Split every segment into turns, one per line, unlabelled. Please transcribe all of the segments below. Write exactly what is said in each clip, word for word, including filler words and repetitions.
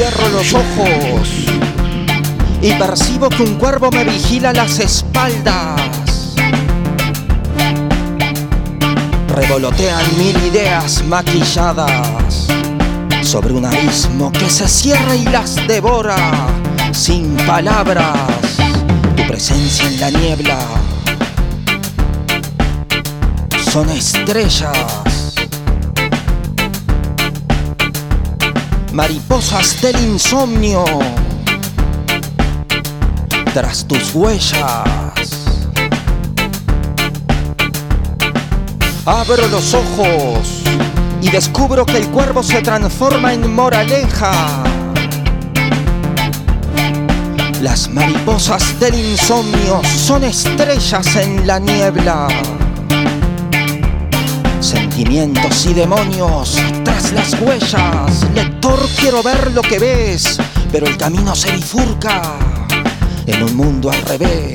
Cierro los ojos y percibo que un cuervo me vigila las espaldas. Revolotean mil ideas maquilladas sobre un abismo que se cierra y las devora sin palabras. Tu presencia en la niebla son estrellas, mariposas del insomnio tras tus huellas. Abro los ojos y descubro que el cuervo se transforma en moraleja. Las mariposas del insomnio son estrellas en la niebla. Sentimientos y demonios tras las huellas. Lector, quiero ver lo que ves, pero el camino se bifurca en un mundo al revés.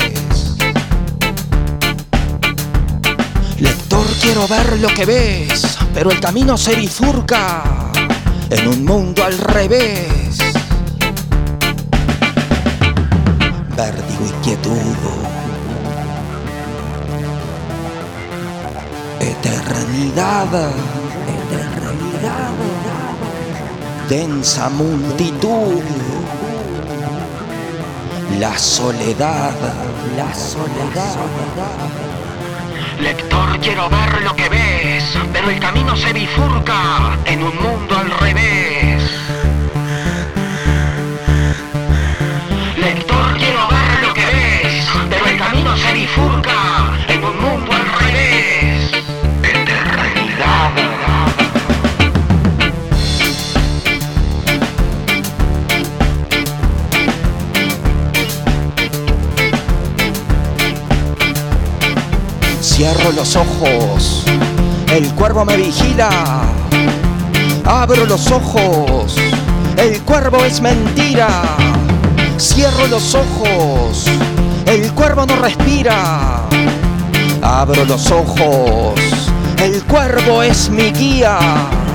Lector, quiero ver lo que ves, pero el camino se bifurca en un mundo al revés. Vértigo y quietud, eternidad, eternidad, densa multitud, la soledad, la soledad. Lector, quiero ver lo que ves, pero el camino se bifurca en un mundo al revés. Lector, quiero ver lo que ves, pero el camino se bifurca en un mundo al revés. Eternidad. Cierro los ojos, el cuervo me vigila. Abro los ojos, el cuervo es mentira. Cierro los ojos, el cuervo no respira. Abro los ojos, el cuervo es mi guía.